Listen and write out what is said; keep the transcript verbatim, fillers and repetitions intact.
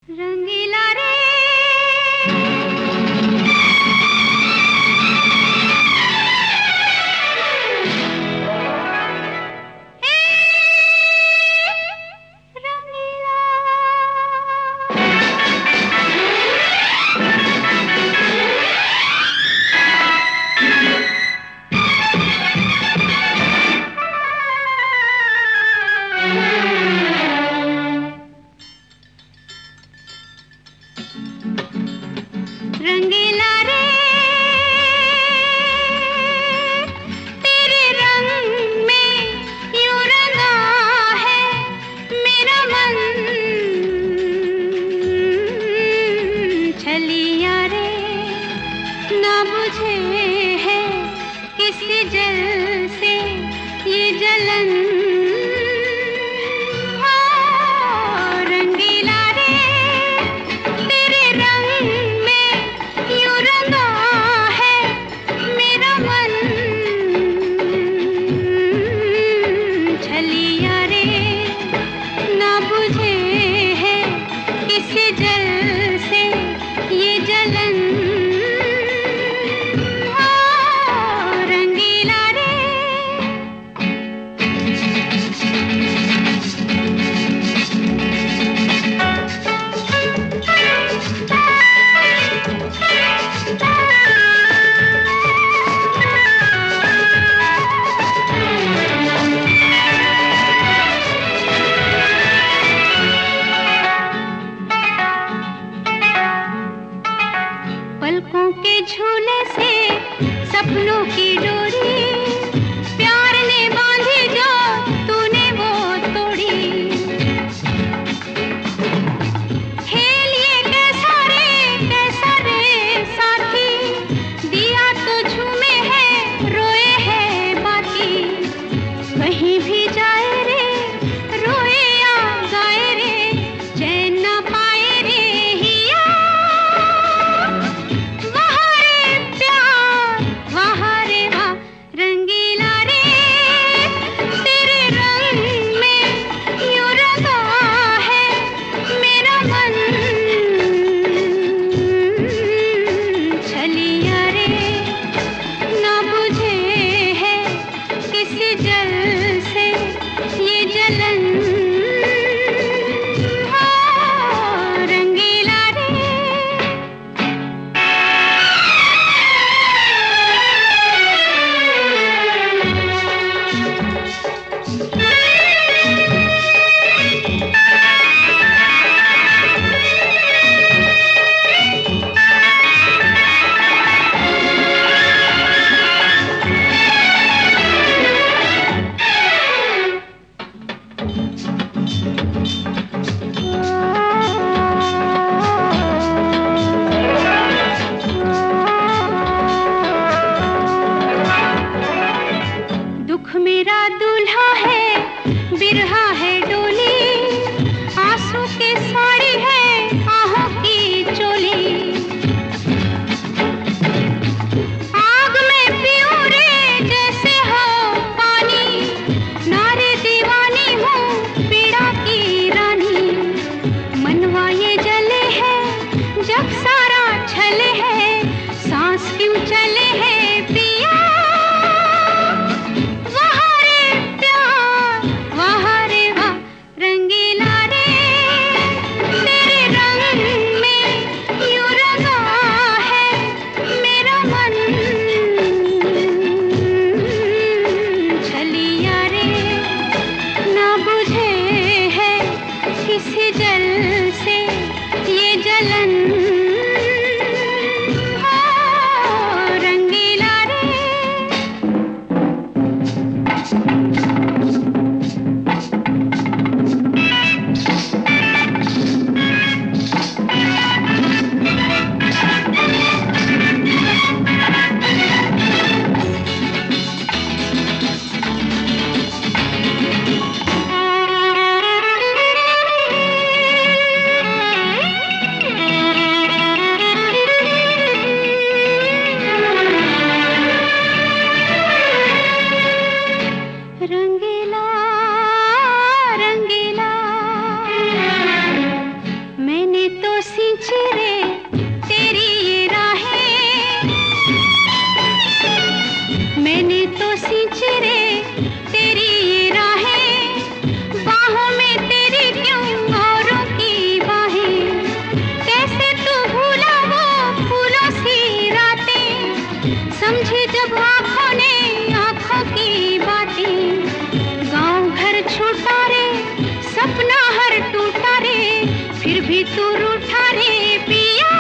रंगीला रे रंगीला रे तेरे रंग में यूं रंगा है मेरा मन। छलिया रे ना बुझे है किस जल से ये जलन। पलकों के झूले से सपनों की डोरी प्यार ने बांधी जो तूने वो तोड़ी। खेल ये कैसा रे कैसा रे साथी दिया तो झूमे है रोए है बाकी। कहीं भी जाए रे रोए या गाए रे चैन न पाए रे हिया। मेरा दूल्हा है बिरहा है डोली आंसू की साड़ी है आहों की चोली। आग में पीऊं रे जैसे हो पानी नारे दीवानी हूँ पीड़ा की रानी। मनवा ये जले है जब सारा छले है सांस क्यों चले है पिया। भी तू रूठा रे पिया।